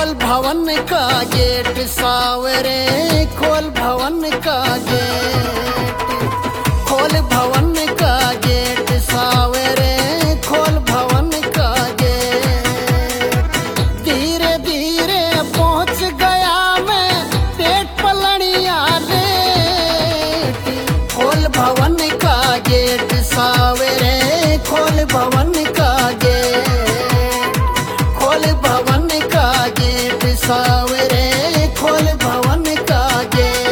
खोल भवन का गेट सावरे, खोल भवन का गेट, खोल भवन का गेट सावरे, खोल भवन का गेट। धीरे धीरे पहुंच गया मैं पेट पलड़िया लेट। खोल भवन का गेट सावरे, खोल भवन का गेट, खोल भवन का गेट सावरे, खोल भवन का गेट।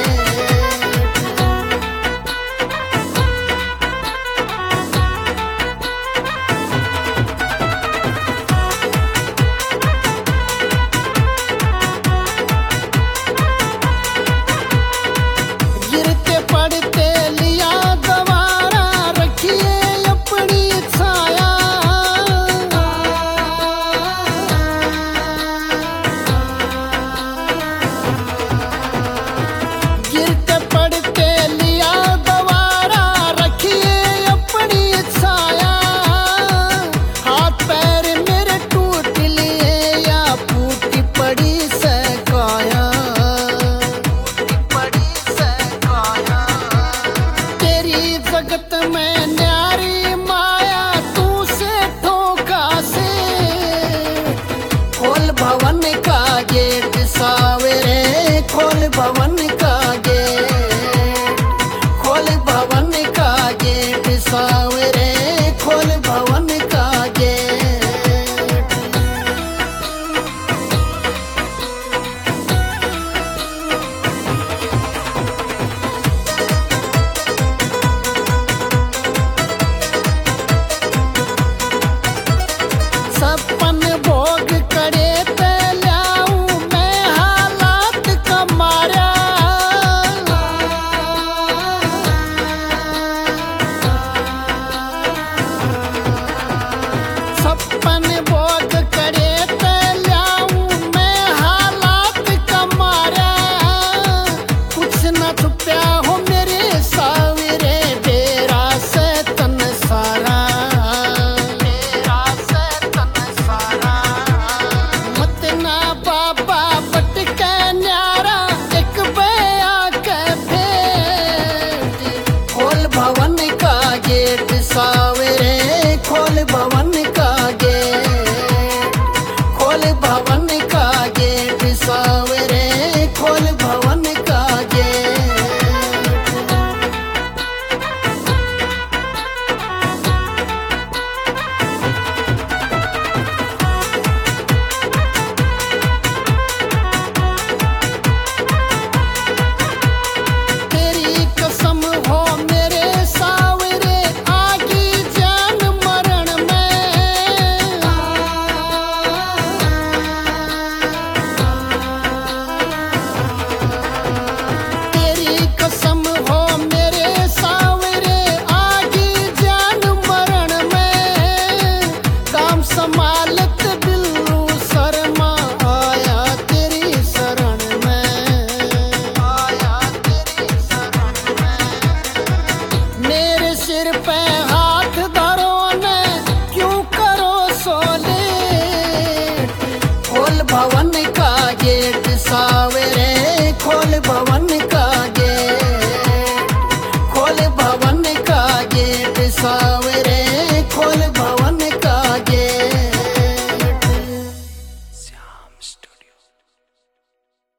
गिरते पड़ते लिया गवारा, रखिए अपनी छाया। गिरते पड़ते लिया गवारा, रखिए अपनी छाया। हाथ पैर मेरे टूट लिए या फूटी पड़ी से काया, फूटी पड़ी से काया। तेरी जगत में न्यारी माया, तू से ठोका से। खोल भवन का गेट सावरे, खोल भवन का गेट, खोल भवन का गेट सावरे, खोल भवन का गेट। सपन भोग करे पे ल्याऊं मैं हालात का मारा। सपन भोग करे पे ल्याऊं मैं हालात का मारा। कुछ न छुपया हो मेरे सावरे, डेरा से तन सारा, डेरा से तन सारा। मत ना बाबा पटके न्यारा, एक बया के भेंट। खोल भवन का गेट सावरे, खोल भवन का गेट, खोल भवन का गेट सावरे, खोल भवन का गेट। तेरी कसम हो मेरे सावरे, आगी जान मरण में। तेरी कसम हो मेरे सावरे, आगी जान मरण में। काम संभालत बिल्लू शर्मा आया तेरी शरण में, आया तेरी शरण में। मेरे सिर पे हाथ धरो ने, क्यों करो सोले। खोल भवन का गेट सावरे, खोल भवन